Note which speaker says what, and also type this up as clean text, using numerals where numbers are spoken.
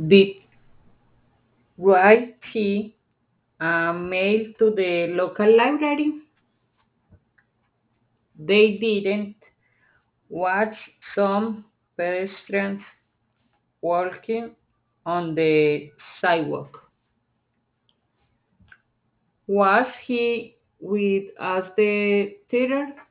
Speaker 1: Did write he a mail to the local library? They didn't watch some pedestrians walking on the sidewalk. Was he with us the theater?